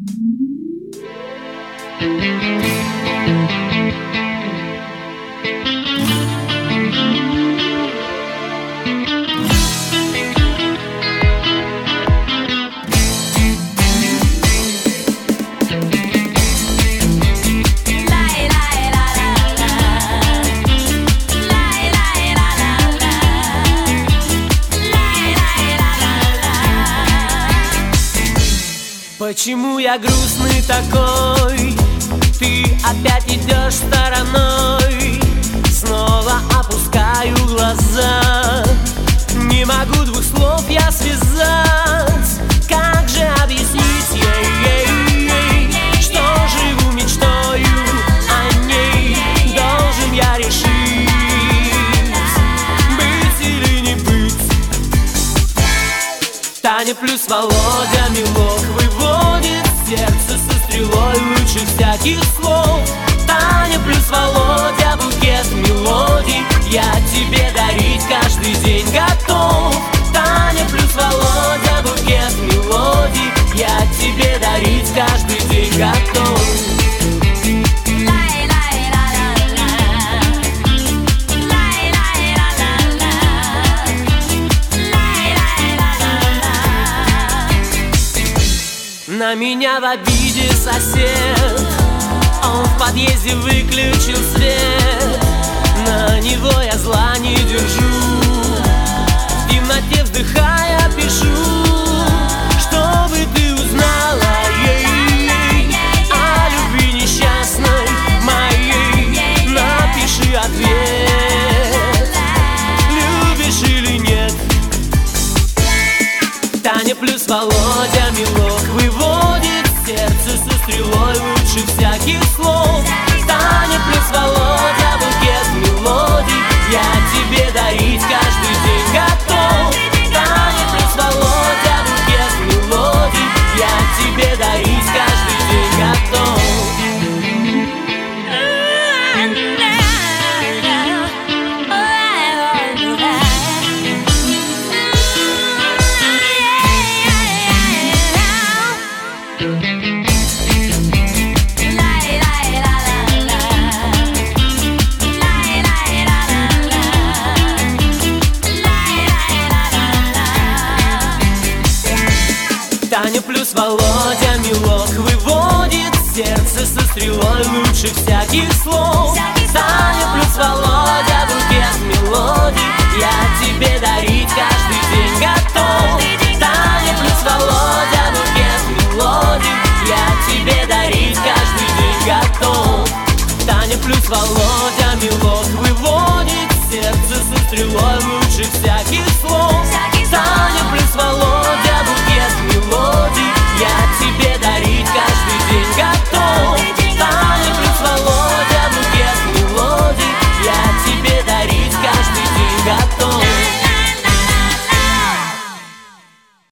Почему я грустный такой? Ты опять идешь стороной. Снова опускаю глаза. Не могу двух слов я связать. Как же объяснить ей, что живу мечтою о ней? Должен я решить, быть или не быть. Таня плюс Володя милок выводит сердце со стрелой лучше всяких слов. Таня плюс Володя букет мелодий я тебе дарить каждый день готов. Таня плюс Володя букет мелодий я тебе дарить каждый день готов. На меня в обиде сосед, он в подъезде выключил свет. На него я зла не держу, в темноте вздыхая пишу, чтобы ты узнала ей о любви несчастной моей. Напиши ответ, любишь или нет. Таня плюс Володя милок выводит сердце со стрелой лучше всяких слов. Таня плюс Володя букет мелодий я тебе дарить каждый день готов. Таня плюс Володя букет мелодий я тебе дарить каждый день готов. Таня плюс Володя милок выводит сердце со стрелой лучше всяких слов. Таня плюс Володя букет мелодий я тебе дарить каждый день готов.